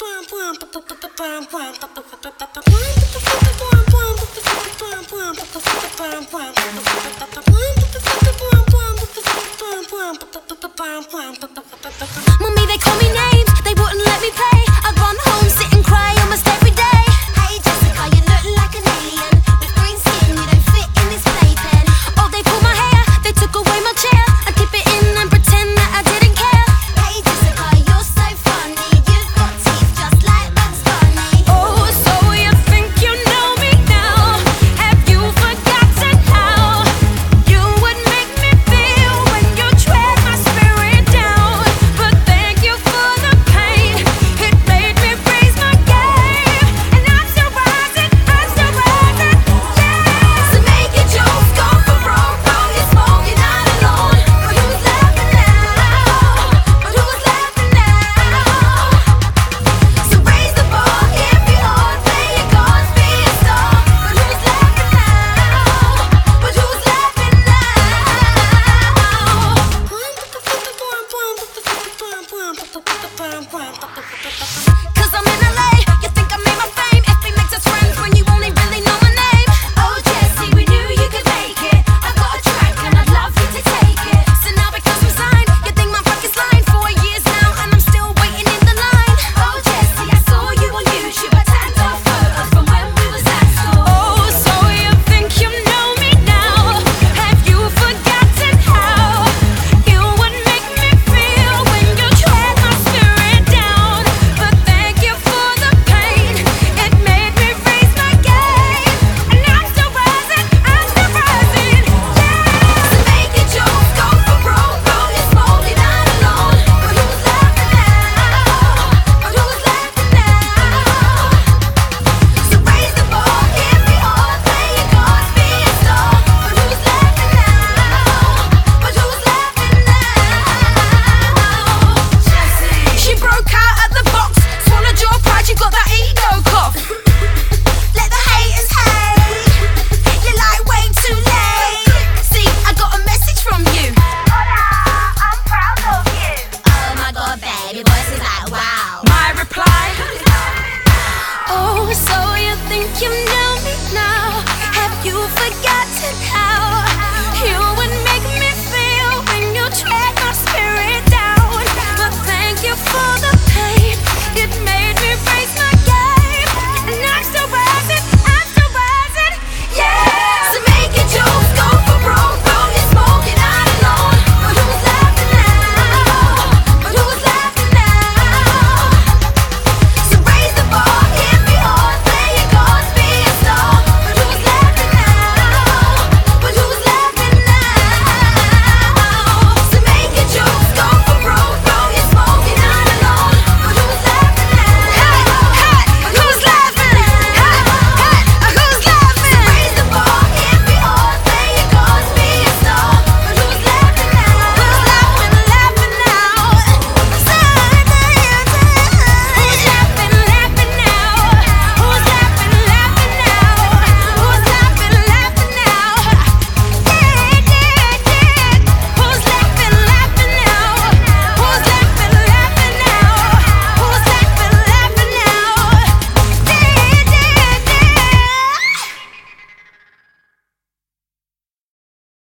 Mummy, they call me names, they wouldn't let me play. I'd run home, sit and cry almost every day. Hey Jessica, you look like an alien with green skin, you don't fit in this playpen. Oh, they pulled my hair, they took away my chair. I keep it in and pretend that I didn't care. Hey Jessica, you're so funny, you've got teeth just like Bugs Bunny. Oh, so you think you know me now? Have you forgotten how you would make me feel when you tread my spirit down? But thank you for the pain, it made me raise my game. And I'm still rising, yeah. So make your jokes, go for broke, roll your smoke, you're not alone. But who's laughing now? But who's laughing now? So raise the bar, if you hard, play your cards, be a star. But who's laughing now? But who's laughing now?